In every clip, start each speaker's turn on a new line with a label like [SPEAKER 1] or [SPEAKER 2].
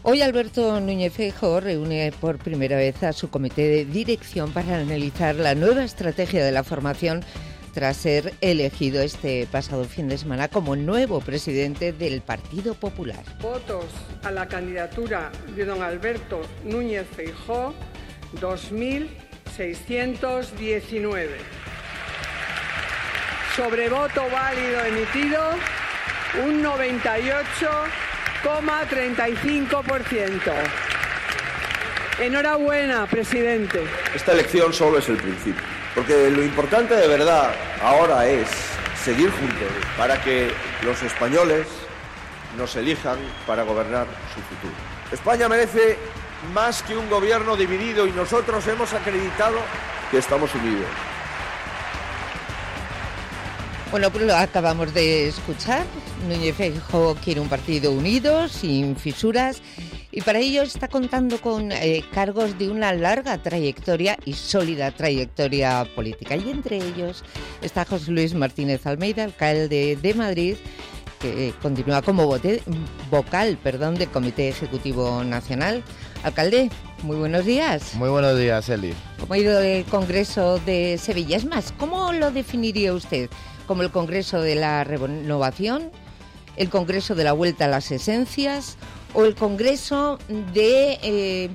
[SPEAKER 1] Hoy Alberto Núñez Feijóo reúne por primera vez a su comité de dirección para analizar la nueva estrategia de la formación tras ser elegido este pasado fin de semana como nuevo presidente del Partido Popular.
[SPEAKER 2] Votos a la candidatura de don Alberto Núñez Feijóo, 2.619. Sobre voto válido emitido, un 98,35%. Enhorabuena, presidente.
[SPEAKER 3] Esta elección solo es el principio, porque lo importante de verdad ahora es seguir juntos para que los españoles nos elijan para gobernar su futuro. España merece más que un gobierno dividido y nosotros hemos acreditado que estamos unidos.
[SPEAKER 1] Bueno, pues lo acabamos de escuchar. Núñez Feijóo quiere un partido unido, sin fisuras, y para ello está contando con cargos de una larga trayectoria y sólida trayectoria política. Y entre ellos está José Luis Martínez Almeida, alcalde de Madrid, que continúa como vocal del Comité Ejecutivo Nacional. Alcalde, muy buenos días.
[SPEAKER 4] Muy buenos días, Eli.
[SPEAKER 1] ¿Cómo ha ido el Congreso de Sevilla? Es más, ¿cómo lo definiría usted? ¿Como el Congreso de la Renovación, el Congreso de la Vuelta a las Esencias o el Congreso de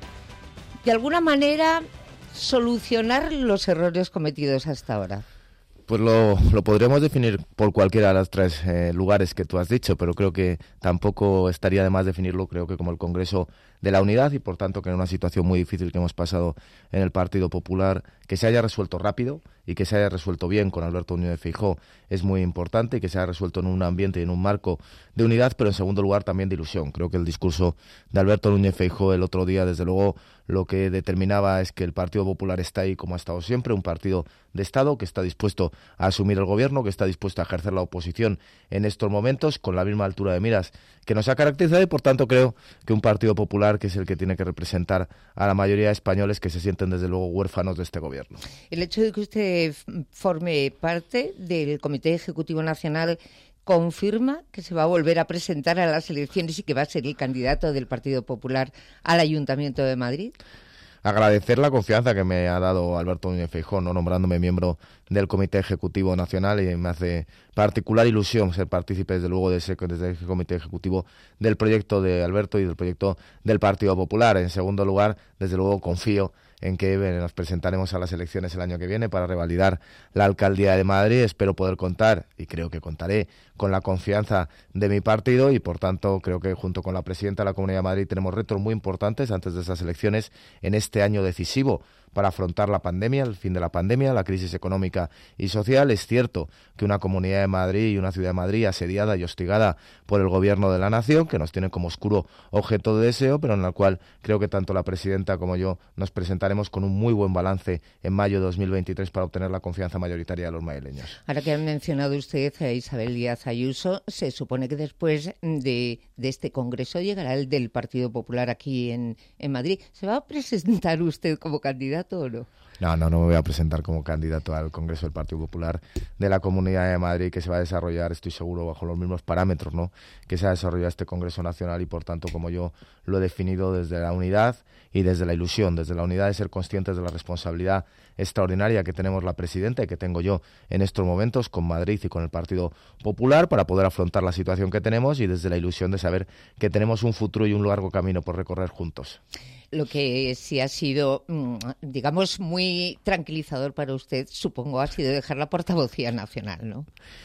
[SPEAKER 1] alguna manera, solucionar los errores cometidos hasta ahora?
[SPEAKER 4] Pues lo podríamos definir por cualquiera de los tres lugares que tú has dicho, pero creo que tampoco estaría de más definirlo, creo que como el Congreso de la Unidad, y por tanto que en una situación muy difícil que hemos pasado en el Partido Popular, que se haya resuelto rápido y que se haya resuelto bien con Alberto Núñez Feijóo es muy importante, y que se haya resuelto en un ambiente y en un marco de unidad, pero en segundo lugar también de ilusión. Creo que el discurso de Alberto Núñez Feijóo el otro día, desde luego, lo que determinaba es que el Partido Popular está ahí como ha estado siempre, un partido de Estado que está dispuesto a asumir el gobierno, que está dispuesto a ejercer la oposición en estos momentos con la misma altura de miras que nos ha caracterizado, y por tanto creo que un Partido Popular que es el que tiene que representar a la mayoría de españoles que se sienten desde luego huérfanos de este gobierno.
[SPEAKER 1] El hecho de que usted forme parte del Comité Ejecutivo Nacional confirma que se va a volver a presentar a las elecciones y que va a ser el candidato del Partido Popular al Ayuntamiento de Madrid.
[SPEAKER 4] Agradecer la confianza que me ha dado Alberto Núñez Feijóo, ¿no?, nombrándome miembro del Comité Ejecutivo Nacional, y me hace particular ilusión ser partícipe, desde luego, desde ese Comité Ejecutivo del proyecto de Alberto y del proyecto del Partido Popular. En segundo lugar, desde luego, confío en que nos presentaremos a las elecciones el año que viene para revalidar la alcaldía de Madrid. Espero poder contar, y creo que contaré, con la confianza de mi partido, y por tanto creo que junto con la presidenta de la Comunidad de Madrid tenemos retos muy importantes antes de esas elecciones en este año decisivo para afrontar la pandemia, el fin de la pandemia, la crisis económica y social. Es cierto que una Comunidad de Madrid y una Ciudad de Madrid asediada y hostigada por el Gobierno de la Nación, que nos tiene como oscuro objeto de deseo, pero en la cual creo que tanto la presidenta como yo nos presentaremos con un muy buen balance en mayo de 2023 para obtener la confianza mayoritaria de los madrileños.
[SPEAKER 1] Ahora que han mencionado usted a Isabel Díaz Ayuso, se supone que después de este Congreso llegará el del Partido Popular aquí en Madrid. ¿Se va a presentar usted como candidato o no?
[SPEAKER 4] No me voy a presentar como candidato al Congreso del Partido Popular de la Comunidad de Madrid, que se va a desarrollar, estoy seguro, bajo los mismos parámetros, ¿no?, que se ha desarrollado este Congreso Nacional, y por tanto, como yo lo he definido, desde la unidad y desde la ilusión, desde la unidad de ser conscientes de la responsabilidad extraordinaria que tenemos la presidenta y que tengo yo en estos momentos con Madrid y con el Partido Popular para poder afrontar la situación que tenemos, y desde la ilusión de saber que tenemos un futuro y un largo camino por recorrer juntos.
[SPEAKER 1] Lo que sí ha sido, digamos, muy tranquilizador para usted, supongo, ha sido dejar la portavocía nacional, ¿no?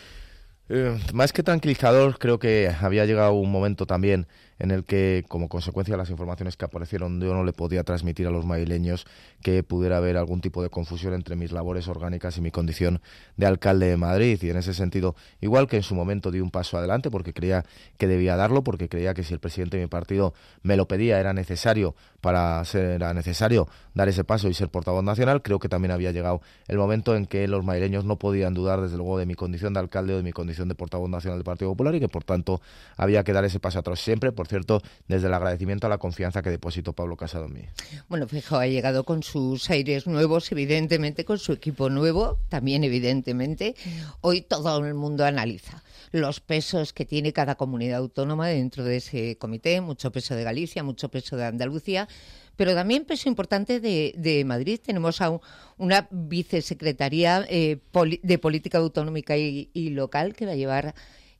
[SPEAKER 4] Más que tranquilizador, creo que había llegado un momento también en el que, como consecuencia de las informaciones que aparecieron, yo no le podía transmitir a los madrileños que pudiera haber algún tipo de confusión entre mis labores orgánicas y mi condición de alcalde de Madrid. Y en ese sentido, igual que en su momento di un paso adelante porque creía que debía darlo, porque creía que si el presidente de mi partido me lo pedía era necesario dar ese paso y ser portavoz nacional, creo que también había llegado el momento en que los madrileños no podían dudar, desde luego, de mi condición de alcalde o de mi condición de portavoz nacional del Partido Popular, y que por tanto había que dar ese paso atrás siempre, por cierto, desde el agradecimiento a la confianza que depositó Pablo Casado en mí.
[SPEAKER 1] Bueno, Feijóo ha llegado con sus aires nuevos, evidentemente, con su equipo nuevo, también evidentemente. Hoy todo el mundo analiza los pesos que tiene cada comunidad autónoma dentro de ese comité, mucho peso de Galicia, mucho peso de Andalucía, pero también peso importante de Madrid. Tenemos a una vicesecretaría de Política Autonómica y Local que va a llevar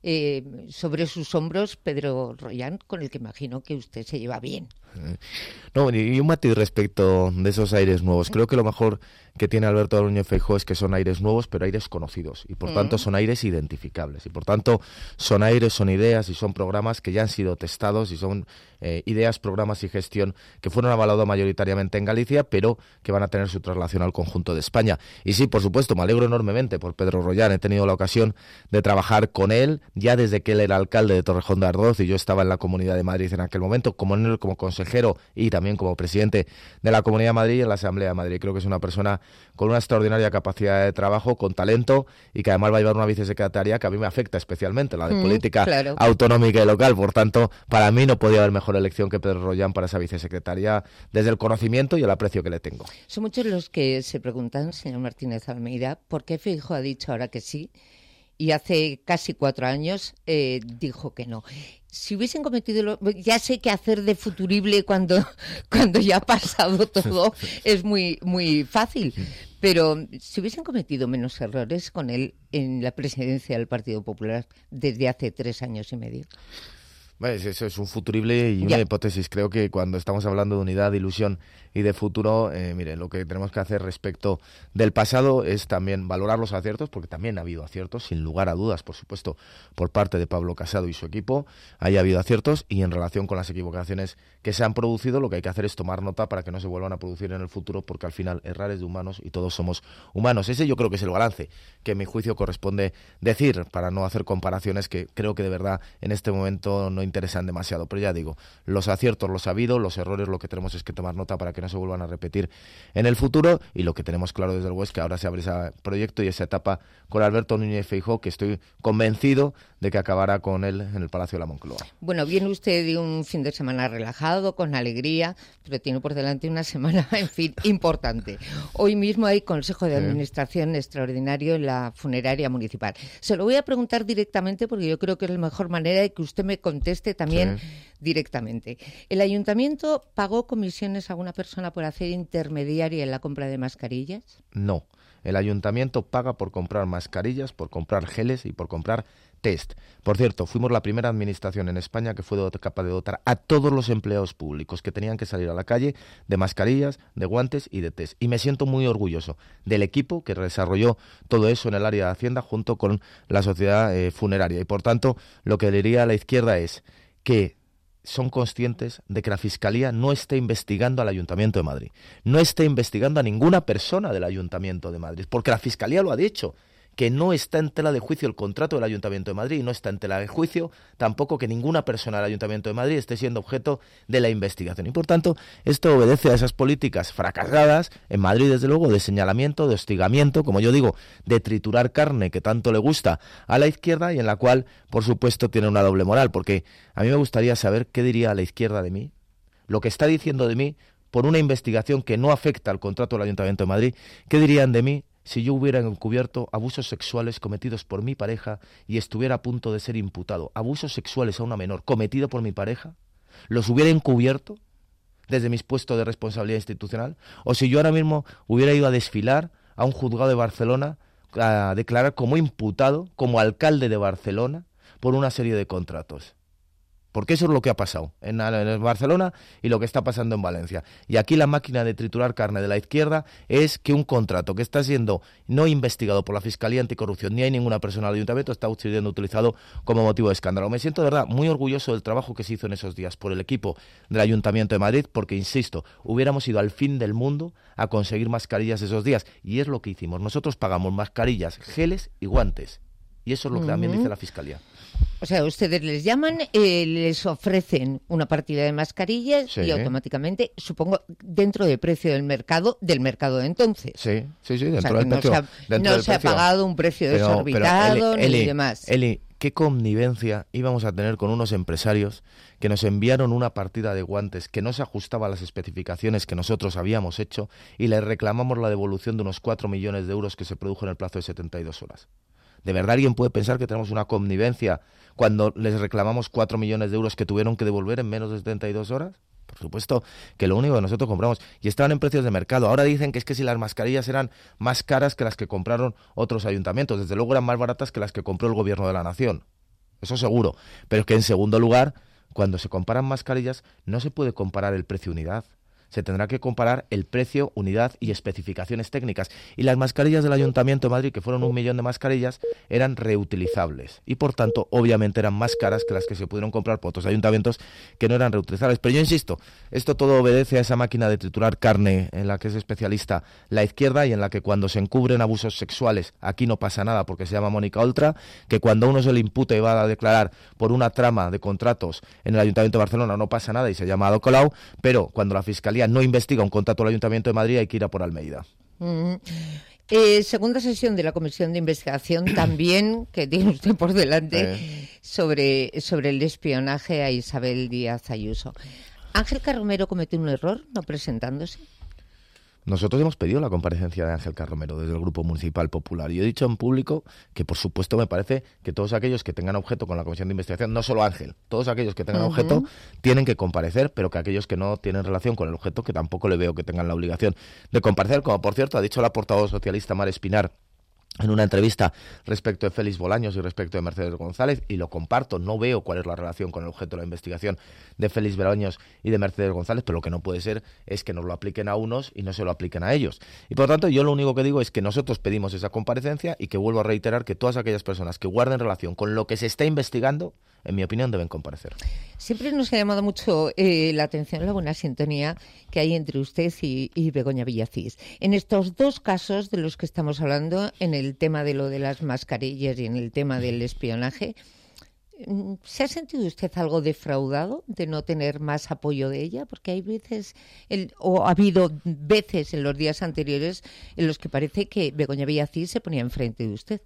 [SPEAKER 1] sobre sus hombros Pedro Rollán, con el que imagino que usted se lleva bien.
[SPEAKER 4] No, y un matiz respecto de esos aires nuevos. Creo que lo mejor que tiene Alberto Núñez Feijóo es que son aires nuevos, pero aires conocidos, y por tanto son aires identificables, y por tanto son aires, son ideas y son programas que ya han sido testados, y son ideas, programas y gestión que fueron avalados mayoritariamente en Galicia, pero que van a tener su traslación al conjunto de España. Y sí, por supuesto, me alegro enormemente por Pedro Rollán. He tenido la ocasión de trabajar con él ya desde que él era alcalde de Torrejón de Ardoz y yo estaba en la Comunidad de Madrid en aquel momento, como consejero y también como presidente de la Comunidad de Madrid y en la Asamblea de Madrid. Creo que es una persona con una extraordinaria capacidad de trabajo, con talento, y que además va a llevar una vicesecretaría que a mí me afecta especialmente, la de política autonómica y local. Por tanto, para mí no podía haber mejor elección que Pedro Rollán para esa vicesecretaría, desde el conocimiento y el aprecio que le tengo.
[SPEAKER 1] Son muchos los que se preguntan, señor Martínez Almeida, ¿por qué Feijóo ha dicho ahora que sí y hace casi 4 años dijo que no? Si hubiesen cometido, ya sé que hacer de futurible cuando ya ha pasado todo es muy fácil, pero si hubiesen cometido menos errores con él en la presidencia del Partido Popular desde hace 3 años y medio.
[SPEAKER 4] Eso es un futurible y una hipótesis. Creo que cuando estamos hablando de unidad, de ilusión y de futuro, mire, lo que tenemos que hacer respecto del pasado es también valorar los aciertos, porque también ha habido aciertos, sin lugar a dudas, por supuesto, por parte de Pablo Casado y su equipo. Ahí ha habido aciertos, y en relación con las equivocaciones que se han producido, lo que hay que hacer es tomar nota para que no se vuelvan a producir en el futuro, porque al final errar es de humanos y todos somos humanos. Ese yo creo que es el balance que en mi juicio corresponde decir, para no hacer comparaciones que creo que de verdad en este momento no interesan demasiado. Pero ya digo, los aciertos los ha habido, los errores lo que tenemos es que tomar nota para que no se vuelvan a repetir en el futuro, y lo que tenemos claro desde luego es que ahora se abre ese proyecto y esa etapa con Alberto Núñez Feijóo, que estoy convencido de que acabará con él en el Palacio de la Moncloa. Bueno,
[SPEAKER 1] viene usted de un fin de semana relajado, con alegría, pero tiene por delante una semana, en fin, importante. Hoy mismo hay Consejo de Administración extraordinario en la funeraria municipal. Se lo voy a preguntar directamente porque yo creo que es la mejor manera de que usted me conteste también directamente. ¿El ayuntamiento pagó comisiones a alguna persona por hacer intermediaria en la compra de mascarillas?
[SPEAKER 4] No. El ayuntamiento paga por comprar mascarillas, por comprar geles y por comprar test. Por cierto, fuimos la primera administración en España que fue capaz de dotar a todos los empleados públicos que tenían que salir a la calle de mascarillas, de guantes y de test. Y me siento muy orgulloso del equipo que desarrolló todo eso en el área de Hacienda junto con la sociedad funeraria. Y por tanto, lo que diría a la izquierda es que son conscientes de que la Fiscalía no está investigando al Ayuntamiento de Madrid, no está investigando a ninguna persona del Ayuntamiento de Madrid, porque la Fiscalía lo ha dicho, que no está en tela de juicio el contrato del Ayuntamiento de Madrid, y no está en tela de juicio tampoco que ninguna persona del Ayuntamiento de Madrid esté siendo objeto de la investigación. Y por tanto, esto obedece a esas políticas fracasadas en Madrid, desde luego, de señalamiento, de hostigamiento, como yo digo, de triturar carne que tanto le gusta a la izquierda, y en la cual, por supuesto, tiene una doble moral, porque a mí me gustaría saber qué diría la izquierda de mí, lo que está diciendo de mí por una investigación que no afecta al contrato del Ayuntamiento de Madrid. ¿Qué dirían de mí si yo hubiera encubierto abusos sexuales cometidos por mi pareja y estuviera a punto de ser imputado? Abusos sexuales a una menor cometido por mi pareja, ¿los hubiera encubierto desde mis puestos de responsabilidad institucional? O si yo ahora mismo hubiera ido a desfilar a un juzgado de Barcelona a declarar como imputado, como alcalde de Barcelona, por una serie de contratos. Porque eso es lo que ha pasado en Barcelona y lo que está pasando en Valencia. Y aquí la máquina de triturar carne de la izquierda es que un contrato que está siendo no investigado por la Fiscalía Anticorrupción, ni hay ninguna persona del Ayuntamiento, está siendo utilizado como motivo de escándalo. Me siento de verdad muy orgulloso del trabajo que se hizo en esos días por el equipo del Ayuntamiento de Madrid, porque, insisto, hubiéramos ido al fin del mundo a conseguir mascarillas esos días. Y es lo que hicimos. Nosotros pagamos mascarillas, geles y guantes. Y eso es lo que también dice la Fiscalía.
[SPEAKER 1] O sea, ustedes les llaman, les ofrecen una partida de mascarillas y automáticamente, supongo, dentro del precio del mercado de entonces.
[SPEAKER 4] Sí, dentro del precio.
[SPEAKER 1] No se ha pagado un precio desorbitado ni demás.
[SPEAKER 4] Eli, qué connivencia íbamos a tener con unos empresarios que nos enviaron una partida de guantes que no se ajustaba a las especificaciones que nosotros habíamos hecho y les reclamamos la devolución de unos 4 millones de euros que se produjo en el plazo de 72 horas. ¿De verdad alguien puede pensar que tenemos una connivencia cuando les reclamamos 4 millones de euros que tuvieron que devolver en menos de 72 horas? Por supuesto que lo único que nosotros compramos, y estaban en precios de mercado, ahora dicen que es que si las mascarillas eran más caras que las que compraron otros ayuntamientos, desde luego eran más baratas que las que compró el gobierno de la nación, eso seguro, pero es que en segundo lugar, cuando se comparan mascarillas, no se puede comparar el precio unidad. Se tendrá que comparar el precio, unidad y especificaciones técnicas. Y las mascarillas del Ayuntamiento de Madrid, que fueron 1 millón de mascarillas, eran reutilizables. Y por tanto, obviamente eran más caras que las que se pudieron comprar por otros ayuntamientos que no eran reutilizables. Pero yo insisto, esto todo obedece a esa máquina de triturar carne en la que es especialista la izquierda y en la que cuando se encubren abusos sexuales, aquí no pasa nada porque se llama Mónica Oltra, que cuando uno se le impute y va a declarar por una trama de contratos en el Ayuntamiento de Barcelona no pasa nada y se llama Ada Colau, pero cuando la Fiscalía no investiga un contrato del Ayuntamiento de Madrid hay que ir a por Almeida.
[SPEAKER 1] Segunda sesión de la Comisión de Investigación también, que tiene usted por delante, sobre el espionaje a Isabel Díaz Ayuso. ¿Ángel Carromero cometió un error no presentándose?
[SPEAKER 4] Nosotros hemos pedido la comparecencia de Ángel Carromero desde el Grupo Municipal Popular y he dicho en público que por supuesto me parece que todos aquellos que tengan objeto con la Comisión de Investigación, no solo Ángel, todos aquellos que tengan objeto tienen que comparecer, pero que aquellos que no tienen relación con el objeto, que tampoco le veo que tengan la obligación de comparecer, como por cierto ha dicho la portavoz socialista Mar Espinar en una entrevista respecto de Félix Bolaños y respecto de Mercedes González, y lo comparto, no veo cuál es la relación con el objeto de la investigación de Félix Bolaños y de Mercedes González, pero lo que no puede ser es que nos lo apliquen a unos y no se lo apliquen a ellos. Y por lo tanto, yo lo único que digo es que nosotros pedimos esa comparecencia y que vuelvo a reiterar que todas aquellas personas que guarden relación con lo que se está investigando, en mi opinión, deben comparecer.
[SPEAKER 1] Siempre nos ha llamado mucho la atención la buena sintonía que hay entre usted y Begoña Villacís. En estos dos casos de los que estamos hablando, en el tema de lo de las mascarillas y en el tema del espionaje, ¿se ha sentido usted algo defraudado de no tener más apoyo de ella? Porque hay veces, o ha habido veces en los días anteriores en los que parece que Begoña Villacís se ponía enfrente de usted.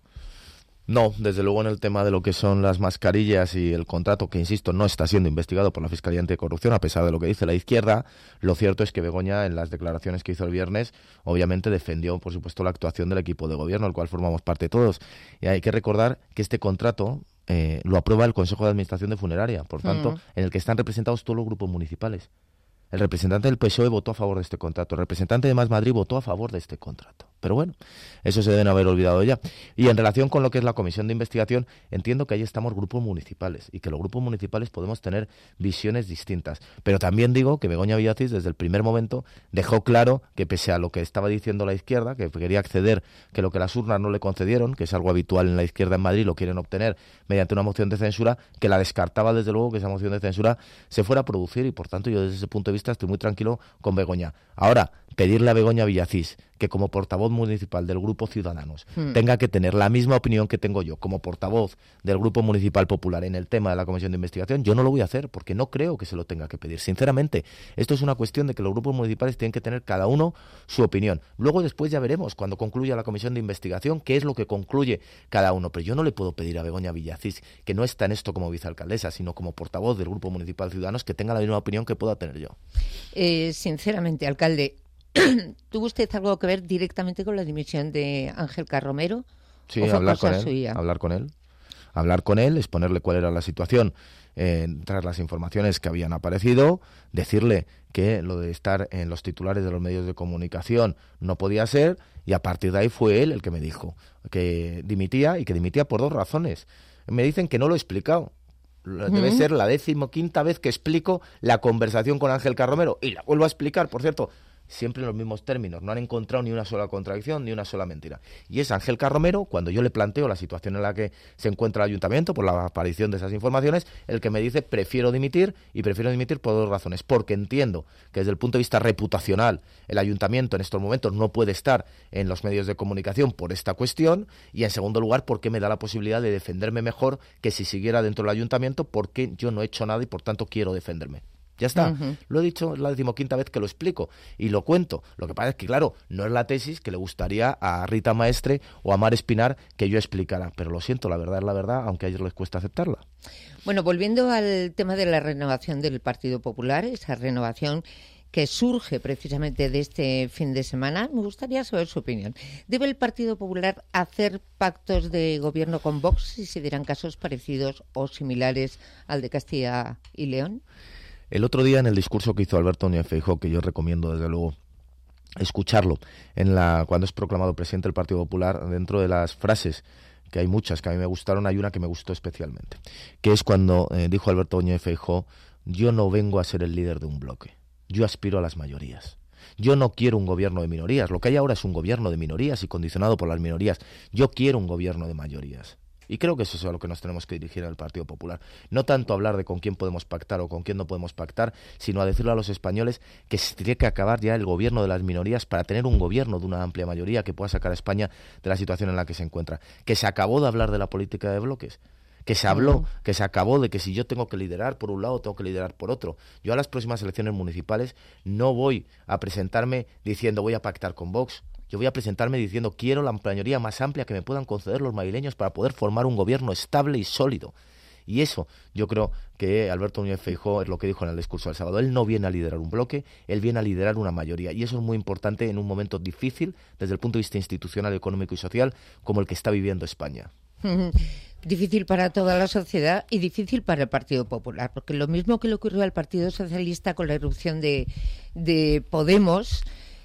[SPEAKER 4] No, desde luego en el tema de lo que son las mascarillas y el contrato, que insisto, no está siendo investigado por la Fiscalía Anticorrupción, a pesar de lo que dice la izquierda, lo cierto es que Begoña, en las declaraciones que hizo el viernes, obviamente defendió, por supuesto, la actuación del equipo de gobierno, del cual formamos parte todos. Y hay que recordar que este contrato lo aprueba el Consejo de Administración de Funeraria, por tanto, en el que están representados todos los grupos municipales. El representante del PSOE votó a favor de este contrato, el representante de Más Madrid votó a favor de este contrato. Pero bueno, eso se deben haber olvidado ya. Y en relación con lo que es la comisión de investigación, entiendo que ahí estamos grupos municipales y que los grupos municipales podemos tener visiones distintas. Pero también digo que Begoña Villacís desde el primer momento dejó claro que pese a lo que estaba diciendo la izquierda, que quería acceder, que lo que las urnas no le concedieron, que es algo habitual en la izquierda en Madrid, lo quieren obtener mediante una moción de censura, que la descartaba desde luego que esa moción de censura se fuera a producir y por tanto yo desde ese punto de vista estoy muy tranquilo con Begoña. Ahora, pedirle a Begoña Villacís que como portavoz municipal del Grupo Ciudadanos tenga que tener la misma opinión que tengo yo como portavoz del Grupo Municipal Popular en el tema de la Comisión de Investigación, yo no lo voy a hacer porque no creo que se lo tenga que pedir. Sinceramente, esto es una cuestión de que los grupos municipales tienen que tener cada uno su opinión. Luego después ya veremos, cuando concluya la Comisión de Investigación, qué es lo que concluye cada uno. Pero yo no le puedo pedir a Begoña Villacís, que no está en esto como vicealcaldesa, sino como portavoz del Grupo Municipal Ciudadanos, que tenga la misma opinión que pueda tener yo.
[SPEAKER 1] Sinceramente, alcalde, ¿tuvo usted algo que ver directamente con la dimisión de Ángel Carromero?
[SPEAKER 4] Sí, hablar con él, exponerle cuál era la situación tras las informaciones que habían aparecido, decirle que lo de estar en los titulares de los medios de comunicación no podía ser, y a partir de ahí fue él el que me dijo que dimitía, y que dimitía por dos razones. Me dicen que no lo he explicado. Debe ser la 15ª vez que explico la conversación con Ángel Carromero, y la vuelvo a explicar, por cierto, siempre en los mismos términos, no han encontrado ni una sola contradicción ni una sola mentira. Y es Ángel Carromero, cuando yo le planteo la situación en la que se encuentra el ayuntamiento por la aparición de esas informaciones, el que me dice prefiero dimitir, y prefiero dimitir por dos razones. Porque entiendo que desde el punto de vista reputacional el ayuntamiento en estos momentos no puede estar en los medios de comunicación por esta cuestión, y en segundo lugar porque me da la posibilidad de defenderme mejor que si siguiera dentro del ayuntamiento, porque yo no he hecho nada y por tanto quiero defenderme. Ya está. Lo he dicho, es la 15ª vez que lo explico y lo cuento. Lo que pasa es que, claro, no es la tesis que le gustaría a Rita Maestre o a Mar Espinar que yo explicara. Pero lo siento, la verdad es la verdad, aunque a ellos les cuesta aceptarla.
[SPEAKER 1] Bueno, volviendo al tema de la renovación del Partido Popular, esa renovación que surge precisamente de este fin de semana, me gustaría saber su opinión. ¿Debe el Partido Popular hacer pactos de gobierno con Vox si se dieran casos parecidos o similares al de Castilla y León?
[SPEAKER 4] El otro día, en el discurso que hizo Alberto Núñez Feijóo, que yo recomiendo desde luego escucharlo, cuando es proclamado presidente del Partido Popular, dentro de las frases, que hay muchas que a mí me gustaron, hay una que me gustó especialmente, que es cuando dijo Alberto Núñez Feijóo: yo no vengo a ser el líder de un bloque. Yo aspiro a las mayorías. Yo no quiero un gobierno de minorías. Lo que hay ahora es un gobierno de minorías y condicionado por las minorías. Yo quiero un gobierno de mayorías. Y creo que eso es a lo que nos tenemos que dirigir al Partido Popular. No tanto hablar de con quién podemos pactar o con quién no podemos pactar, sino a decirle a los españoles que se tiene que acabar ya el gobierno de las minorías para tener un gobierno de una amplia mayoría que pueda sacar a España de la situación en la que se encuentra. Que se acabó de hablar de la política de bloques. Que se habló, que se acabó de que si yo tengo que liderar por un lado, tengo que liderar por otro. Yo a las próximas elecciones municipales no voy a presentarme diciendo voy a pactar con Vox. Yo voy a presentarme diciendo quiero la mayoría más amplia que me puedan conceder los madrileños para poder formar un gobierno estable y sólido. Y eso yo creo que Alberto Núñez Feijóo es lo que dijo en el discurso del sábado. Él no viene a liderar un bloque, él viene a liderar una mayoría. Y eso es muy importante en un momento difícil desde el punto de vista institucional, económico y social como el que está viviendo España.
[SPEAKER 1] Difícil para toda la sociedad y difícil para el Partido Popular, porque lo mismo que le ocurrió al Partido Socialista con la irrupción de Podemos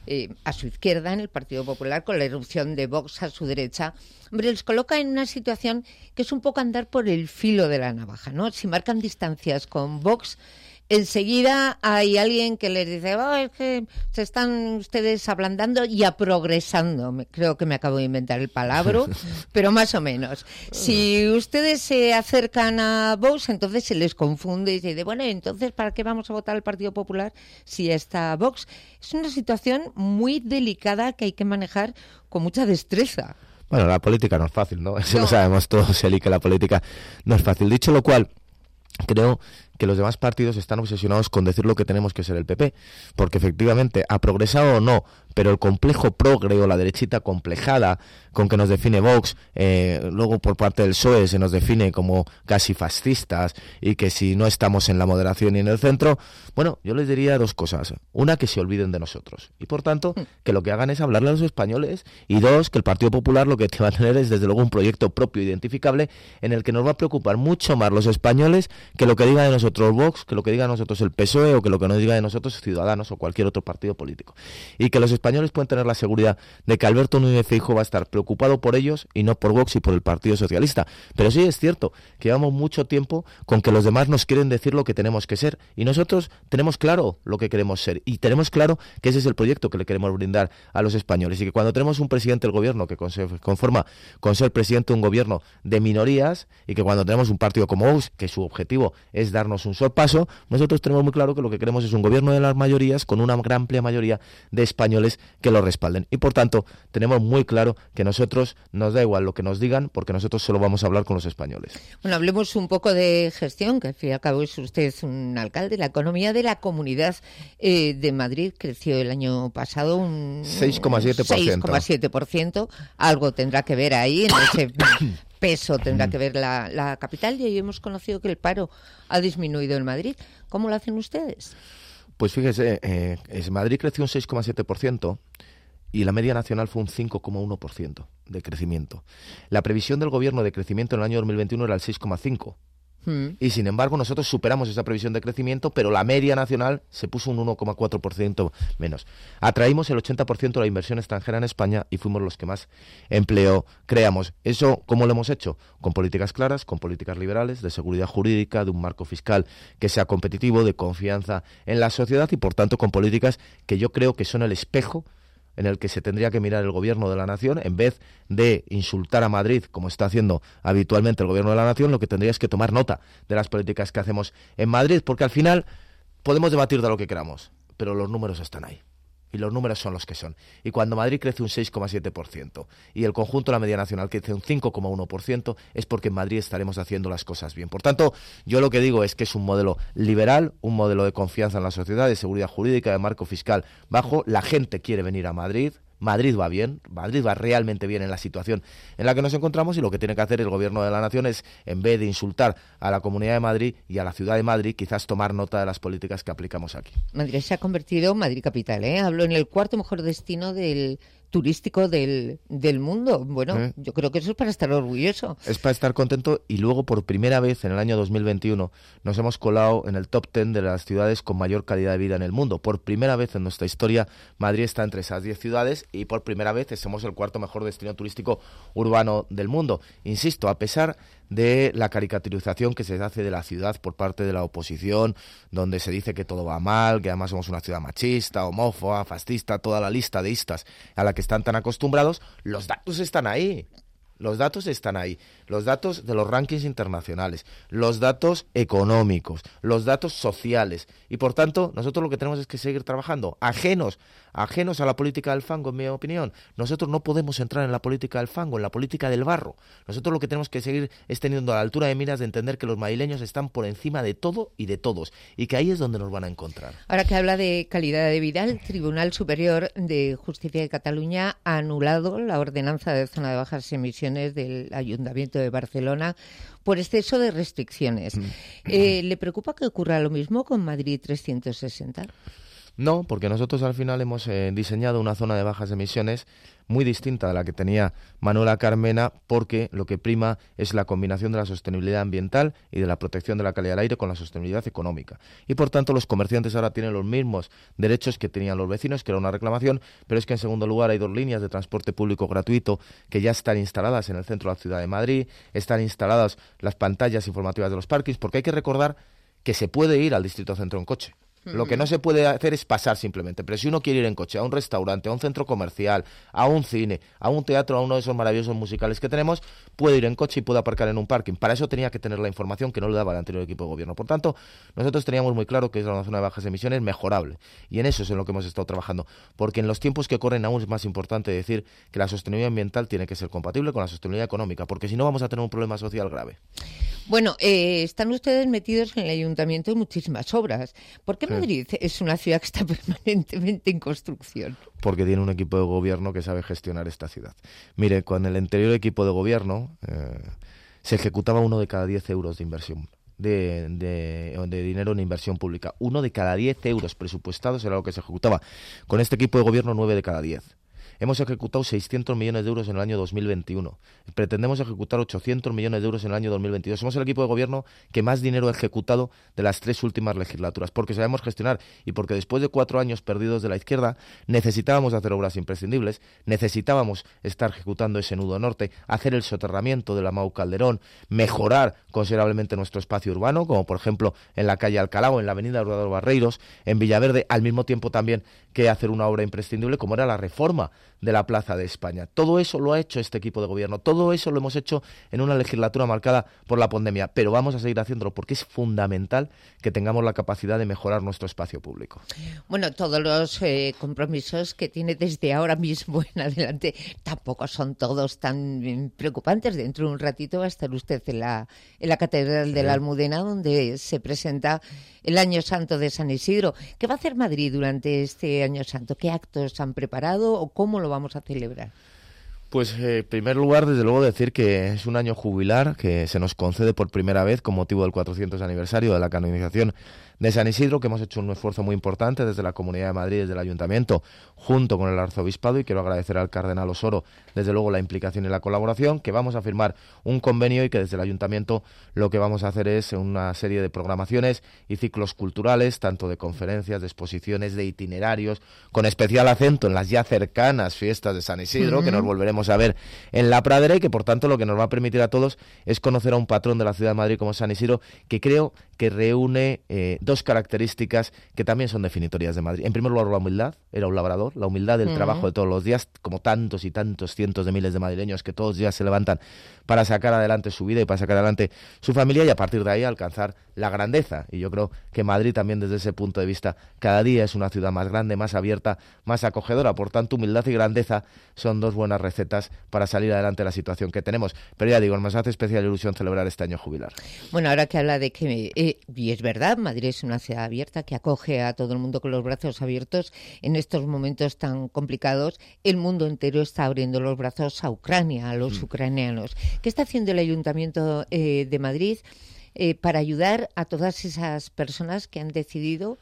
[SPEAKER 1] a su izquierda, en el Partido Popular, con la irrupción de Vox a su derecha, hombre, les coloca en una situación que es un poco andar por el filo de la navaja, ¿no? Si marcan distancias con Vox, enseguida hay alguien que les dice es que se están ustedes ablandando y aprogresando. Creo que me acabo de inventar el palabra, pero más o menos. Si ustedes se acercan a Vox, entonces se les confunde y se dice, bueno, entonces ¿para qué vamos a votar al Partido Popular si está Vox? Es una situación muy delicada que hay que manejar con mucha destreza.
[SPEAKER 4] Bueno, la política no es fácil, ¿no? Eso lo sabemos todos, Eli, que la política no es fácil. Dicho lo cual, creo que los demás partidos están obsesionados con decir lo que tenemos que ser el PP, porque efectivamente ha progresado o no, pero el complejo progre o la derechita complejada con que nos define Vox, luego por parte del PSOE se nos define como casi fascistas y que si no estamos en la moderación y en el centro, bueno, yo les diría dos cosas. Una, que se olviden de nosotros y por tanto que lo que hagan es hablarle a los españoles, y dos, que el Partido Popular lo que va a tener es desde luego un proyecto propio identificable en el que nos va a preocupar mucho más los españoles que lo que diga de nosotros Vox, que lo que diga de nosotros el PSOE o que lo que nos diga de nosotros Ciudadanos o cualquier otro partido político. Y que los españoles pueden tener la seguridad de que Alberto Núñez Feijóo va a estar preocupado por ellos y no por Vox y por el Partido Socialista. Pero sí es cierto que llevamos mucho tiempo con que los demás nos quieren decir lo que tenemos que ser y nosotros tenemos claro lo que queremos ser y tenemos claro que ese es el proyecto que le queremos brindar a los españoles y que cuando tenemos un presidente del gobierno que se conforma con ser presidente de un gobierno de minorías y que cuando tenemos un partido como Vox que su objetivo es darnos un sorpaso, nosotros tenemos muy claro que lo que queremos es un gobierno de las mayorías con una gran amplia mayoría de españoles que lo respalden y por tanto tenemos muy claro que nosotros nos da igual lo que nos digan porque nosotros solo vamos a hablar con los españoles.
[SPEAKER 1] Bueno, hablemos un poco de gestión, que al fin y al cabo es usted un alcalde. La economía de la Comunidad de Madrid creció el año pasado un 6,7%. Algo tendrá que ver ahí en ese peso, tendrá que ver la capital, y hoy hemos conocido que el paro ha disminuido en Madrid. ¿Cómo lo hacen ustedes?
[SPEAKER 4] Pues fíjese, Madrid creció un 6,7% y la media nacional fue un 5,1% de crecimiento. La previsión del gobierno de crecimiento en el año 2021 era el 6,5%. Y sin embargo nosotros superamos esa previsión de crecimiento, pero la media nacional se puso un 1,4% menos. Atraímos el 80% de la inversión extranjera en España y fuimos los que más empleo creamos. ¿Eso cómo lo hemos hecho? Con políticas claras, con políticas liberales, de seguridad jurídica, de un marco fiscal que sea competitivo, de confianza en la sociedad y por tanto con políticas que yo creo que son el espejo en el que se tendría que mirar el gobierno de la nación. En vez de insultar a Madrid, como está haciendo habitualmente el gobierno de la nación, lo que tendría es que tomar nota de las políticas que hacemos en Madrid, porque al final podemos debatir de lo que queramos, pero los números están ahí. y los números son los que son. Y cuando Madrid crece un 6,7% y el conjunto de la media nacional crece un 5,1%, es porque en Madrid estaremos haciendo las cosas bien. Por tanto, yo lo que digo es que es un modelo liberal, un modelo de confianza en la sociedad, de seguridad jurídica, de marco fiscal bajo. La gente quiere venir a Madrid. Madrid va bien, Madrid va realmente bien en la situación en la que nos encontramos, y lo que tiene que hacer el Gobierno de la Nación es, en vez de insultar a la Comunidad de Madrid y a la Ciudad de Madrid, quizás tomar nota de las políticas que aplicamos aquí.
[SPEAKER 1] Madrid se ha convertido, Madrid capital, hablo en el cuarto mejor destino turístico del mundo. Bueno, yo creo que eso es para estar orgulloso.
[SPEAKER 4] Es para estar contento, y luego por primera vez en el año 2021 nos hemos colado en el top 10 de las ciudades con mayor calidad de vida en el mundo. Por primera vez en nuestra historia Madrid está entre esas 10 ciudades, y por primera vez somos el cuarto mejor destino turístico urbano del mundo. Insisto, a pesar de la caricaturización que se hace de la ciudad por parte de la oposición, donde se dice que todo va mal, que además somos una ciudad machista, homófoba, fascista, toda la lista de istas a la que están tan acostumbrados, los datos están ahí. Los datos están ahí, los datos de los rankings internacionales, los datos económicos, los datos sociales, y por tanto nosotros lo que tenemos es que seguir trabajando, ajenos a la política del fango, en mi opinión. Nosotros no podemos entrar en la política del fango, en la política del barro. Nosotros lo que tenemos que seguir es teniendo a la altura de miras de entender que los madrileños están por encima de todo y de todos, y que ahí es donde nos van a encontrar.
[SPEAKER 1] Ahora que habla de calidad de vida, el Tribunal Superior de Justicia de Cataluña ha anulado la ordenanza de zona de bajas emisiones del Ayuntamiento de Barcelona por exceso de restricciones. ¿Le preocupa que ocurra lo mismo con Madrid 360?
[SPEAKER 4] No, porque nosotros al final hemos diseñado una zona de bajas emisiones muy distinta de la que tenía Manuela Carmena, porque lo que prima es la combinación de la sostenibilidad ambiental y de la protección de la calidad del aire con la sostenibilidad económica. Y por tanto los comerciantes ahora tienen los mismos derechos que tenían los vecinos, que era una reclamación, pero es que en segundo lugar hay 2 líneas de transporte público gratuito que ya están instaladas en el centro de la ciudad de Madrid, están instaladas las pantallas informativas de los parkings, porque hay que recordar que se puede ir al distrito centro en coche. Lo que no se puede hacer es pasar simplemente, pero si uno quiere ir en coche a un restaurante, a un centro comercial, a un cine, a un teatro, a uno de esos maravillosos musicales que tenemos, puede ir en coche y puede aparcar en un parking. Para eso tenía que tener la información que no le daba el anterior equipo de gobierno. Por tanto, nosotros teníamos muy claro que es una zona de bajas emisiones mejorable, y en eso es en lo que hemos estado trabajando, porque en los tiempos que corren aún es más importante decir que la sostenibilidad ambiental tiene que ser compatible con la sostenibilidad económica, porque si no vamos a tener un problema social grave.
[SPEAKER 1] Bueno, están ustedes metidos en el ayuntamiento en muchísimas obras. ¿Por qué Madrid es una ciudad que está permanentemente en construcción?
[SPEAKER 4] Porque tiene un equipo de gobierno que sabe gestionar esta ciudad. Mire, con el anterior equipo de gobierno se ejecutaba 1 de cada 10 euros de inversión, de dinero en inversión pública. 1 de cada 10 euros presupuestados era lo que se ejecutaba. Con este equipo de gobierno, 9 de cada 10. Hemos ejecutado 600 millones de euros en el año 2021. Pretendemos ejecutar 800 millones de euros en el año 2022. Somos el equipo de gobierno que más dinero ha ejecutado de las 3 últimas legislaturas, porque sabemos gestionar y porque después de 4 años perdidos de la izquierda necesitábamos hacer obras imprescindibles, necesitábamos estar ejecutando ese nudo norte, hacer el soterramiento de la Mau Calderón, mejorar considerablemente nuestro espacio urbano, como por ejemplo en la calle Alcalá o en la avenida Rodado Barreiros, en Villaverde, al mismo tiempo también que hacer una obra imprescindible como era la reforma de la Plaza de España. Todo eso lo ha hecho este equipo de gobierno, todo eso lo hemos hecho en una legislatura marcada por la pandemia, pero vamos a seguir haciéndolo porque es fundamental que tengamos la capacidad de mejorar nuestro espacio público. Bueno,
[SPEAKER 1] todos los compromisos que tiene desde ahora mismo en adelante tampoco son todos tan preocupantes. Dentro de un ratito va a estar usted en la Catedral de la Almudena, donde se presenta el Año Santo de San Isidro. ¿Qué va a hacer Madrid durante este Año Santo? ¿Qué actos han preparado o cómo lo vamos a celebrar?
[SPEAKER 4] Pues en primer lugar, desde luego decir que es un año jubilar que se nos concede por primera vez con motivo del 400 aniversario de la canonización de San Isidro, que hemos hecho un esfuerzo muy importante desde la Comunidad de Madrid, desde el Ayuntamiento, junto con el Arzobispado, y quiero agradecer al Cardenal Osoro, desde luego, la implicación y la colaboración, que vamos a firmar un convenio y que desde el Ayuntamiento lo que vamos a hacer es una serie de programaciones y ciclos culturales, tanto de conferencias, de exposiciones, de itinerarios, con especial acento en las ya cercanas fiestas de San Isidro, que nos volveremos a ver en la Pradera, y que por tanto lo que nos va a permitir a todos es conocer a un patrón de la ciudad de Madrid como San Isidro, que creo que reúne dos características que también son definitorias de Madrid. En primer lugar, la humildad, era un labrador, la humildad del trabajo de todos los días, como tantos y tantos cientos de miles de madrileños que todos los días se levantan para sacar adelante su vida y para sacar adelante su familia y a partir de ahí alcanzar la grandeza. Y yo creo que Madrid también desde ese punto de vista cada día es una ciudad más grande, más abierta, más acogedora. Por tanto, humildad y grandeza son dos buenas recetas para salir adelante de la situación que tenemos. Pero ya digo, nos hace especial ilusión celebrar este año jubilar.
[SPEAKER 1] Bueno, ahora que habla de que, y es verdad, Madrid es una ciudad abierta que acoge a todo el mundo con los brazos abiertos. En estos momentos tan complicados, el mundo entero está abriendo los brazos a Ucrania, a los ucranianos. ¿Qué está haciendo el Ayuntamiento de Madrid para ayudar a todas esas personas que han decidido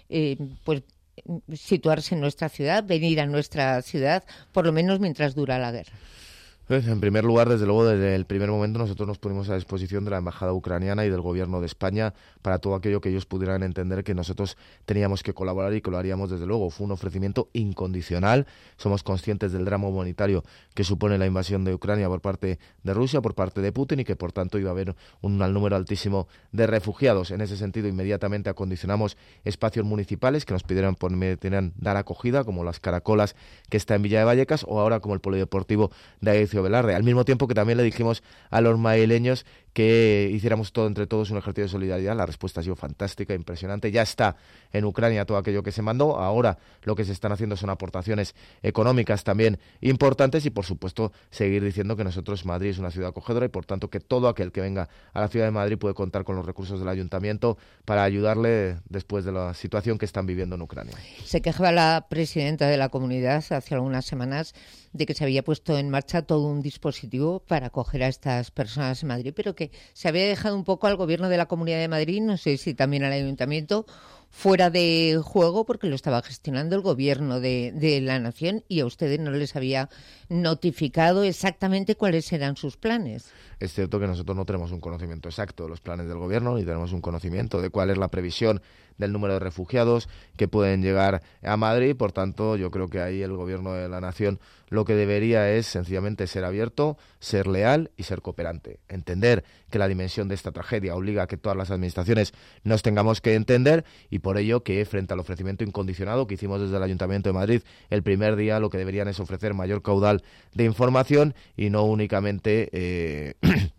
[SPEAKER 1] pues situarse en nuestra ciudad, venir a nuestra ciudad, por lo menos mientras dura la guerra?
[SPEAKER 4] Pues, en primer lugar, desde luego, desde el primer momento nosotros nos ponemos a disposición de la Embajada ucraniana y del Gobierno de España para todo aquello que ellos pudieran entender que nosotros teníamos que colaborar y que lo haríamos desde luego. Fue un ofrecimiento incondicional. Somos conscientes del drama humanitario que supone la invasión de Ucrania por parte de Rusia, por parte de Putin y que por tanto iba a haber un número altísimo de refugiados. En ese sentido, inmediatamente acondicionamos espacios municipales que nos pidieran dar acogida, como las Caracolas que está en Villa de Vallecas o ahora como el Polideportivo de Aecio Velarde, al mismo tiempo que también le dijimos a los madrileños que hiciéramos todo entre todos un ejercicio de solidaridad. La respuesta ha sido fantástica, impresionante. Ya está en Ucrania todo aquello que se mandó. Ahora lo que se están haciendo son aportaciones económicas también importantes y, por supuesto, seguir diciendo que nosotros, Madrid es una ciudad acogedora y, por tanto, que todo aquel que venga a la ciudad de Madrid puede contar con los recursos del Ayuntamiento para ayudarle después de la situación que están viviendo en Ucrania.
[SPEAKER 1] Se quejaba la presidenta de la comunidad hace algunas semanas de que se había puesto en marcha todo un dispositivo para acoger a estas personas en Madrid, pero que se había dejado un poco al Gobierno de la Comunidad de Madrid, no sé si también al Ayuntamiento, fuera de juego porque lo estaba gestionando el Gobierno de la Nación y a ustedes no les había notificado exactamente cuáles eran sus planes.
[SPEAKER 4] Es cierto que nosotros no tenemos un conocimiento exacto de los planes del Gobierno ni tenemos un conocimiento de cuál es la previsión del número de refugiados que pueden llegar a Madrid. Por tanto, yo creo que ahí el Gobierno de la Nación lo que debería es sencillamente ser abierto, ser leal y ser cooperante. Entender que la dimensión de esta tragedia obliga a que todas las administraciones nos tengamos que entender y por ello que frente al ofrecimiento incondicionado que hicimos desde el Ayuntamiento de Madrid el primer día, lo que deberían es ofrecer mayor caudal de información y no únicamente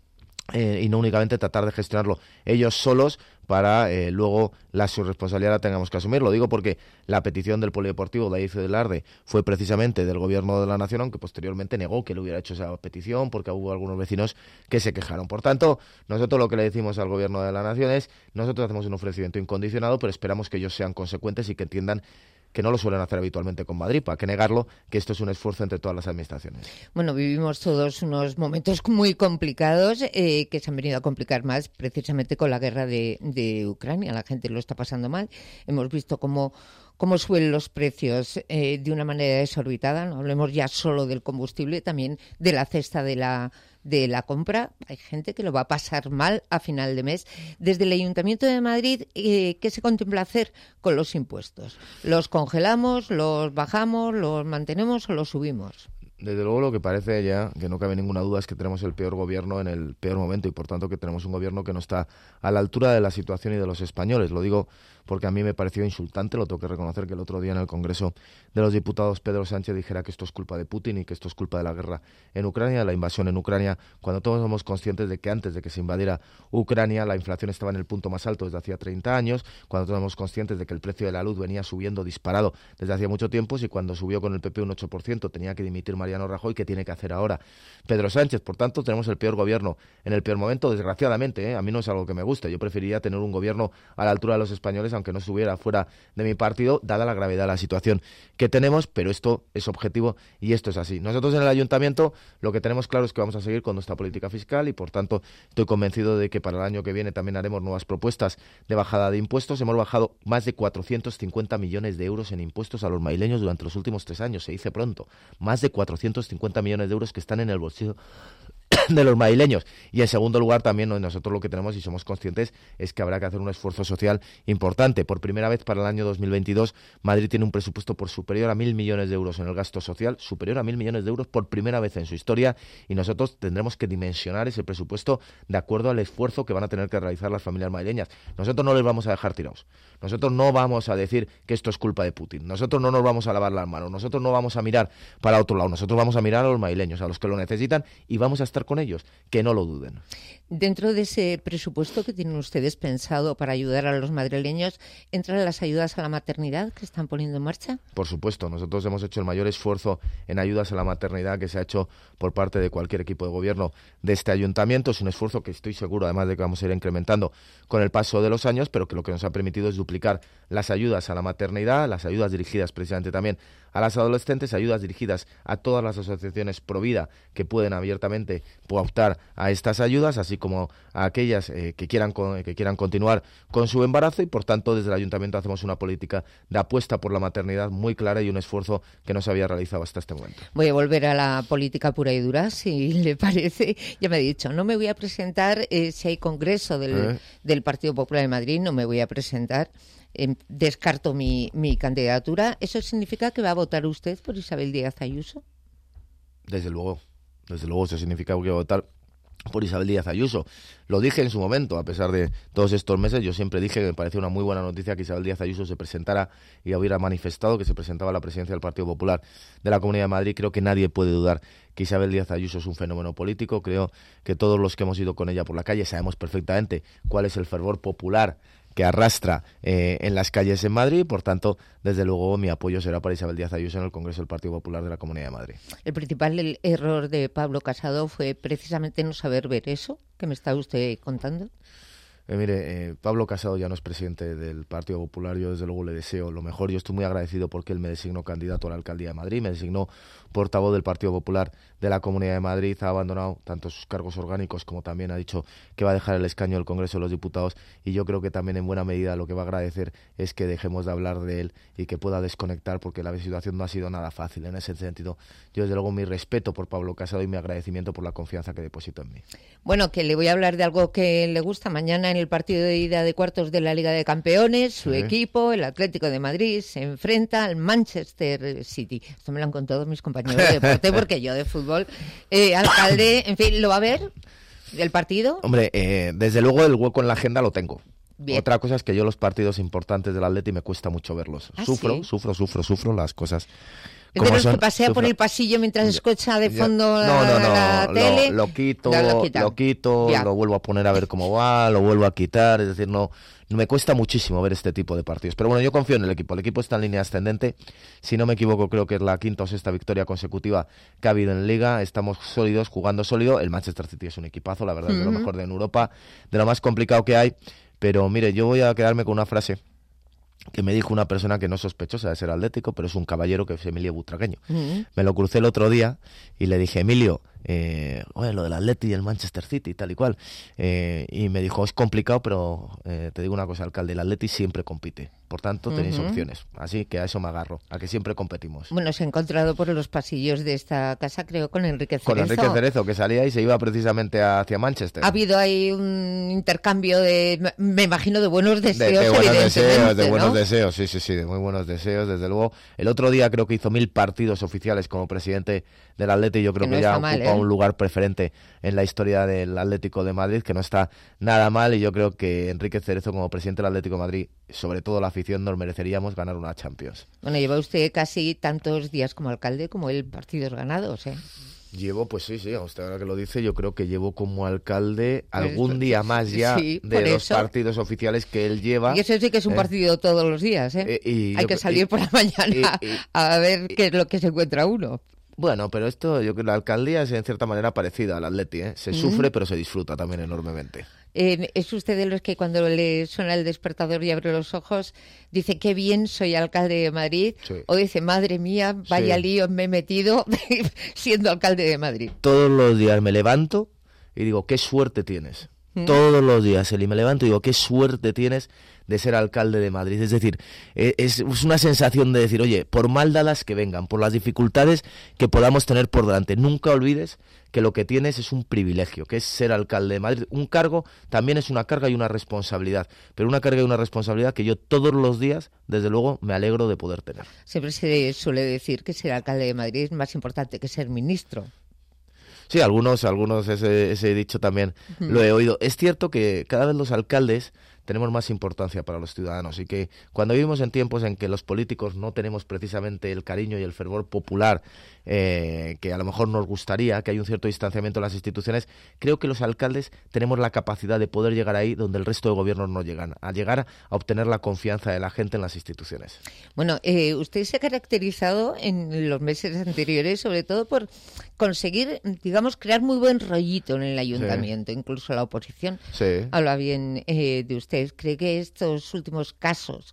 [SPEAKER 4] tratar de gestionarlo ellos solos para luego su responsabilidad la tengamos que asumir. Lo digo porque la petición del Polideportivo de Aecio Velarde fue precisamente del Gobierno de la Nación, aunque posteriormente negó que le hubiera hecho esa petición porque hubo algunos vecinos que se quejaron. Por tanto, nosotros lo que le decimos al Gobierno de la Nación es: nosotros hacemos un ofrecimiento incondicionado, pero esperamos que ellos sean consecuentes y que entiendan que no lo suelen hacer habitualmente con Madrid, para que negarlo, que esto es un esfuerzo entre todas las administraciones.
[SPEAKER 1] Bueno, vivimos todos unos momentos muy complicados que se han venido a complicar más precisamente con la guerra de Ucrania. La gente lo está pasando mal. Hemos visto cómo suben los precios de una manera desorbitada. No hablemos ya solo del combustible, también de la cesta de la compra. Hay gente que lo va a pasar mal a final de mes. Desde el Ayuntamiento de Madrid, ¿qué se contempla hacer con los impuestos? ¿Los congelamos, los bajamos, los mantenemos o los subimos?
[SPEAKER 4] Desde luego lo que parece ya, que no cabe ninguna duda, es que tenemos el peor gobierno en el peor momento y por tanto que tenemos un gobierno que no está a la altura de la situación y de los españoles. Lo digo porque a mí me pareció insultante, lo tengo que reconocer, que el otro día en el Congreso de los Diputados Pedro Sánchez dijera que esto es culpa de Putin y que esto es culpa de la guerra en Ucrania, de la invasión en Ucrania, cuando todos somos conscientes de que antes de que se invadiera Ucrania la inflación estaba en el punto más alto desde hacía 30 años, cuando todos somos conscientes de que el precio de la luz venía subiendo disparado desde hacía mucho tiempo y cuando subió con el PP un 8% tenía que dimitir Mariano Rajoy. ¿Qué tiene que hacer ahora Pedro Sánchez? Por tanto, tenemos el peor gobierno en el peor momento, desgraciadamente, a mí no es algo que me guste. Yo preferiría tener un gobierno a la altura de los españoles, aunque no estuviera fuera de mi partido, dada la gravedad de la situación que tenemos, pero esto es objetivo y esto es así. Nosotros en el Ayuntamiento lo que tenemos claro es que vamos a seguir con nuestra política fiscal y, por tanto, estoy convencido de que para el año que viene también haremos nuevas propuestas de bajada de impuestos. Hemos bajado más de 450 millones de euros en impuestos a los madrileños durante los últimos 3 años, se dice pronto, más de 450 millones de euros que están en el bolsillo de los madrileños. Y en segundo lugar también nosotros lo que tenemos y somos conscientes es que habrá que hacer un esfuerzo social importante. Por primera vez para el año 2022 Madrid tiene un presupuesto por superior a 1.000 millones de euros en el gasto social, superior a 1.000 millones de euros por primera vez en su historia, y nosotros tendremos que dimensionar ese presupuesto de acuerdo al esfuerzo que van a tener que realizar las familias madrileñas. Nosotros no les vamos a dejar tirados. Nosotros no vamos a decir que esto es culpa de Putin. Nosotros no nos vamos a lavar las manos. Nosotros no vamos a mirar para otro lado. Nosotros vamos a mirar a los madrileños, a los que lo necesitan, y vamos a estar con ellos, que no lo duden.
[SPEAKER 1] Dentro de ese presupuesto que tienen ustedes pensado para ayudar a los madrileños, ¿entran las ayudas a la maternidad que están poniendo en marcha?
[SPEAKER 4] Por supuesto, nosotros hemos hecho el mayor esfuerzo en ayudas a la maternidad que se ha hecho por parte de cualquier equipo de gobierno de este ayuntamiento. Es un esfuerzo que estoy seguro, además de que vamos a ir incrementando con el paso de los años, pero que lo que nos ha permitido es duplicar las ayudas a la maternidad, las ayudas dirigidas precisamente también a las adolescentes, ayudas dirigidas a todas las asociaciones Provida que pueden abiertamente optar a estas ayudas, así como a aquellas que quieran continuar con su embarazo, y por tanto desde el ayuntamiento hacemos una política de apuesta por la maternidad muy clara y un esfuerzo que no se había realizado hasta este momento.
[SPEAKER 1] Voy a volver a la política pura y dura, si le parece. Ya me he dicho, no me voy a presentar si hay congreso del Partido Popular de Madrid, no me voy a presentar. Descarto mi candidatura. ¿Eso significa que va a votar usted por Isabel Díaz Ayuso?
[SPEAKER 4] Desde luego eso significa que voy a votar por Isabel Díaz Ayuso. Lo dije en su momento, a pesar de todos estos meses, yo siempre dije que me parecía una muy buena noticia que Isabel Díaz Ayuso se presentara y hubiera manifestado que se presentaba a la presidencia del Partido Popular de la Comunidad de Madrid. Creo que nadie puede dudar que Isabel Díaz Ayuso es un fenómeno político. Creo que todos los que hemos ido con ella por la calle sabemos perfectamente cuál es el fervor popular que arrastra en las calles en Madrid. Por tanto, desde luego, mi apoyo será para Isabel Díaz Ayuso en el Congreso del Partido Popular de la Comunidad de Madrid.
[SPEAKER 1] El principal error de Pablo Casado fue precisamente no saber ver eso que me está usted contando.
[SPEAKER 4] Pablo Casado ya no es presidente del Partido Popular. Yo desde luego le deseo lo mejor. Yo estoy muy agradecido porque él me designó candidato a la alcaldía de Madrid, me designó portavoz del Partido Popular de la Comunidad de Madrid, ha abandonado tanto sus cargos orgánicos como también ha dicho que va a dejar el escaño del Congreso de los Diputados, y yo creo que también en buena medida lo que va a agradecer es que dejemos de hablar de él y que pueda desconectar, porque la situación no ha sido nada fácil. En ese sentido, yo desde luego mi respeto por Pablo Casado y mi agradecimiento por la confianza que depositó en mí.
[SPEAKER 1] Bueno, que le voy a hablar de algo que le gusta. Mañana en el partido de ida de cuartos de la Liga de Campeones, su equipo, el Atlético de Madrid, se enfrenta al Manchester City. Esto me lo han contado mis compañeros de deporte, porque yo de fútbol, alcalde, en fin, ¿lo va a ver el partido?
[SPEAKER 4] Hombre, desde luego el hueco en la agenda lo tengo.
[SPEAKER 1] Bien.
[SPEAKER 4] Otra cosa es que yo los partidos importantes del Atleti me cuesta mucho verlos. Sufro las cosas.
[SPEAKER 1] ¿Es de los que pasea por el pasillo mientras escucha de fondo la tele?
[SPEAKER 4] Lo quito, lo vuelvo a poner a ver cómo va, lo vuelvo a quitar, es decir, no me cuesta muchísimo ver este tipo de partidos. Pero bueno, yo confío en el equipo está en línea ascendente, si no me equivoco creo que es la quinta o sexta victoria consecutiva que ha habido en Liga, estamos sólidos, jugando sólido. El Manchester City es un equipazo, la verdad, es de lo mejor de en Europa, de lo más complicado que hay, pero mire, yo voy a quedarme con una frase que me dijo una persona que no es sospechosa de ser atlético, pero es un caballero, que es Emilio Butragueño. Me lo crucé el otro día y le dije, Emilio, lo del Atleti y el Manchester City y tal y cual, y me dijo, es complicado, pero te digo una cosa, alcalde, el Atleti siempre compite, por tanto tenéis opciones, así que a eso me agarro, a que siempre competimos.
[SPEAKER 1] Bueno, se ha encontrado por los pasillos de esta casa, creo, con Enrique Cerezo.
[SPEAKER 4] Con Enrique Cerezo, que salía y se iba precisamente hacia Manchester.
[SPEAKER 1] Ha habido ahí un intercambio me imagino, de buenos deseos,
[SPEAKER 4] de buenos deseos, sí, de muy buenos deseos, desde luego. El otro día creo que hizo 1000 partidos oficiales como presidente del Atleti, yo creo que ya ocupa un lugar preferente en la historia del Atlético de Madrid, que no está nada mal, y yo creo que Enrique Cerezo como presidente del Atlético de Madrid, sobre todo la afición, nos mereceríamos ganar una Champions.
[SPEAKER 1] Bueno, lleva usted casi tantos días como alcalde como él partidos ganados, ¿eh?
[SPEAKER 4] Llevo, pues sí, usted ahora que lo dice, yo creo que llevo como alcalde algún día más ya de los partidos oficiales que él lleva.
[SPEAKER 1] Y eso sí que es un partido todos los días, ¿eh? Hay que salir por la mañana a ver qué es lo que se encuentra uno.
[SPEAKER 4] Bueno, pero esto, yo creo que la alcaldía es en cierta manera parecida al Atleti, ¿eh? Se sufre, pero se disfruta también enormemente.
[SPEAKER 1] ¿Es usted de los que cuando le suena el despertador y abre los ojos dice, qué bien, soy alcalde de Madrid? Sí. ¿O dice, madre mía, vaya lío me he metido siendo alcalde de Madrid?
[SPEAKER 4] Todos los días me levanto y digo, qué suerte tienes. Todos los días, Eli, me levanto y digo, qué suerte tienes de ser alcalde de Madrid. Es decir, es una sensación de decir, oye, por mal dadas que vengan, por las dificultades que podamos tener por delante, nunca olvides que lo que tienes es un privilegio, que es ser alcalde de Madrid. Un cargo también es una carga y una responsabilidad, pero una carga y una responsabilidad que yo todos los días, desde luego, me alegro de poder tener.
[SPEAKER 1] Siempre se suele decir que ser alcalde de Madrid es más importante que ser ministro.
[SPEAKER 4] Sí, algunos ese dicho también lo he oído. Es cierto que cada vez los alcaldes tenemos más importancia para los ciudadanos y que cuando vivimos en tiempos en que los políticos no tenemos precisamente el cariño y el fervor popular que a lo mejor nos gustaría, que hay un cierto distanciamiento de las instituciones, creo que los alcaldes tenemos la capacidad de poder llegar ahí donde el resto de gobiernos no llegan, a llegar a obtener la confianza de la gente en las instituciones.
[SPEAKER 1] Bueno, usted se ha caracterizado en los meses anteriores sobre todo por conseguir, digamos, crear muy buen rollito en el ayuntamiento, incluso la oposición habla bien de usted. ¿Cree que estos últimos casos,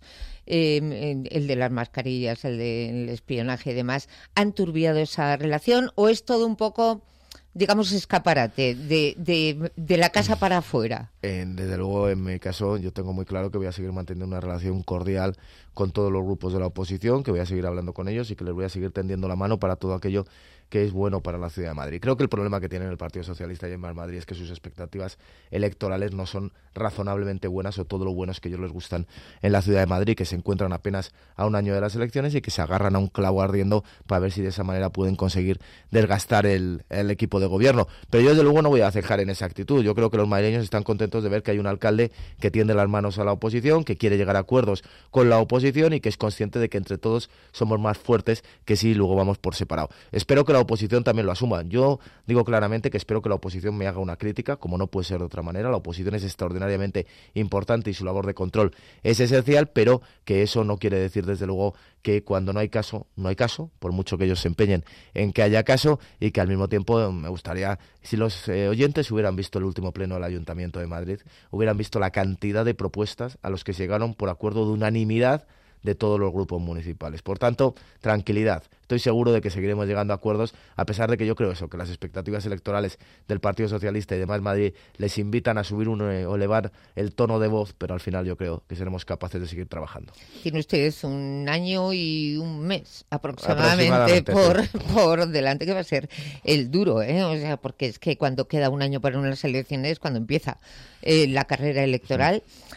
[SPEAKER 1] el de las mascarillas, el del espionaje y demás, han turbiado esa relación o es todo un poco, digamos, escaparate de la casa para afuera?
[SPEAKER 4] Desde luego, en mi caso, yo tengo muy claro que voy a seguir manteniendo una relación cordial con todos los grupos de la oposición, que voy a seguir hablando con ellos y que les voy a seguir tendiendo la mano para todo aquello que es bueno para la ciudad de Madrid. Creo que el problema que tiene el Partido Socialista y en Más Madrid es que sus expectativas electorales no son razonablemente buenas o todo lo buenos que ellos les gustan en la ciudad de Madrid, que se encuentran apenas a un año de las elecciones y que se agarran a un clavo ardiendo para ver si de esa manera pueden conseguir desgastar el equipo de gobierno. Pero yo desde luego no voy a cejar en esa actitud. Yo creo que los madrileños están contentos de ver que hay un alcalde que tiende las manos a la oposición, que quiere llegar a acuerdos con la oposición y que es consciente de que entre todos somos más fuertes que si luego vamos por separado. Espero que la oposición también lo asuma. Yo digo claramente que espero que la oposición me haga una crítica, como no puede ser de otra manera. La oposición es extraordinariamente importante y su labor de control es esencial, pero que eso no quiere decir desde luego que cuando no hay caso, no hay caso, por mucho que ellos se empeñen en que haya caso, y que al mismo tiempo me gustaría, si los oyentes hubieran visto el último pleno del Ayuntamiento de Madrid, hubieran visto la cantidad de propuestas a los que llegaron por acuerdo de unanimidad de todos los grupos municipales. Por tanto, tranquilidad. Estoy seguro de que seguiremos llegando a acuerdos, a pesar de que yo creo eso, que las expectativas electorales del Partido Socialista y de Más Madrid les invitan a subir o elevar el tono de voz, pero al final yo creo que seremos capaces de seguir trabajando.
[SPEAKER 1] Tiene usted un año y un mes aproximadamente por delante, que va a ser el duro, O sea, porque es que cuando queda un año para unas elecciones, cuando empieza la carrera electoral.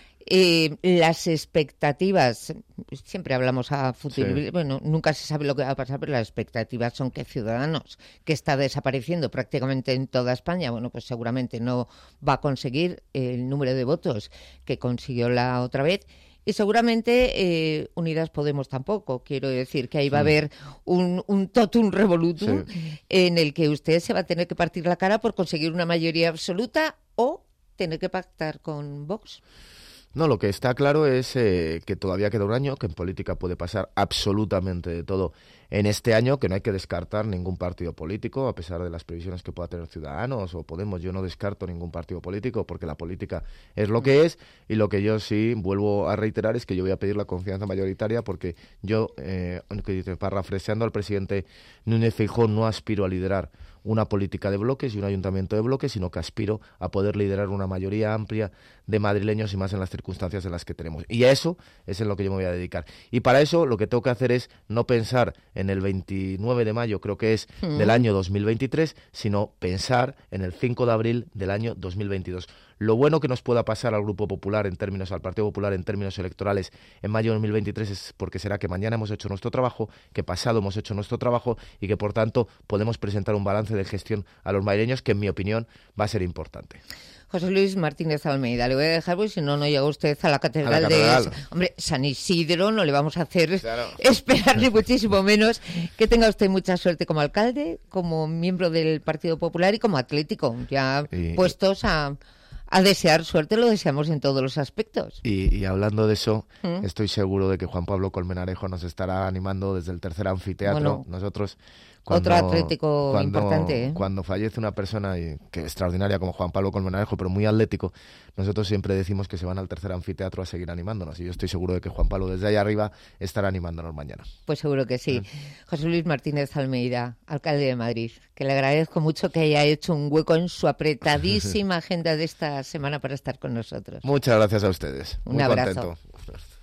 [SPEAKER 1] Las expectativas, siempre hablamos a futuro, bueno, nunca se sabe lo que va a pasar, pero las expectativas son que Ciudadanos, que está desapareciendo prácticamente en toda España, bueno, pues seguramente no va a conseguir el número de votos que consiguió la otra vez. Y seguramente Unidas Podemos tampoco. Quiero decir que ahí va a haber un totum revolutum en el que usted se va a tener que partir la cara por conseguir una mayoría absoluta o tener que pactar con Vox.
[SPEAKER 4] No, lo que está claro es que todavía queda un año, que en política puede pasar absolutamente de todo en este año, que no hay que descartar ningún partido político, a pesar de las previsiones que pueda tener Ciudadanos o Podemos. Yo no descarto ningún partido político porque la política es lo que es, y lo que yo sí vuelvo a reiterar es que yo voy a pedir la confianza mayoritaria porque yo, parafraseando al presidente Núñez Feijóo, no aspiro a liderar una política de bloques y un ayuntamiento de bloques, sino que aspiro a poder liderar una mayoría amplia de madrileños y más en las circunstancias en las que tenemos. Y a eso es en lo que yo me voy a dedicar. Y para eso lo que tengo que hacer es no pensar en el 29 de mayo, creo que es, del año 2023, sino pensar en el 5 de abril del año 2022. Lo bueno que nos pueda pasar al Grupo Popular al Partido Popular en términos electorales en mayo de 2023 es porque será que mañana hemos hecho nuestro trabajo, que pasado hemos hecho nuestro trabajo y que por tanto podemos presentar un balance de gestión a los madrileños que en mi opinión va a ser importante.
[SPEAKER 1] José Luis Martínez Almeida, le voy a dejar porque si no, no llega usted a la catedral de... Hombre, San Isidro, no le vamos a hacer esperar ni muchísimo menos. Que tenga usted mucha suerte como alcalde, como miembro del Partido Popular y como atlético, ya puestos a desear suerte, lo deseamos en todos los aspectos.
[SPEAKER 4] Y hablando de eso, estoy seguro de que Juan Pablo Colmenarejo nos estará animando desde el tercer anfiteatro. Bueno, nosotros...
[SPEAKER 1] Otro atlético importante.
[SPEAKER 4] Cuando fallece una persona que extraordinaria como Juan Pablo Colmenarejo, pero muy atlético, nosotros siempre decimos que se van al tercer anfiteatro a seguir animándonos. Y yo estoy seguro de que Juan Pablo desde allá arriba estará animándonos mañana.
[SPEAKER 1] Pues seguro que sí. José Luis Martínez Almeida, alcalde de Madrid, que le agradezco mucho que haya hecho un hueco en su apretadísima agenda de esta esta semana por estar con nosotros.
[SPEAKER 4] Muchas gracias a ustedes.
[SPEAKER 1] Un
[SPEAKER 4] Muy
[SPEAKER 1] abrazo.
[SPEAKER 4] contento.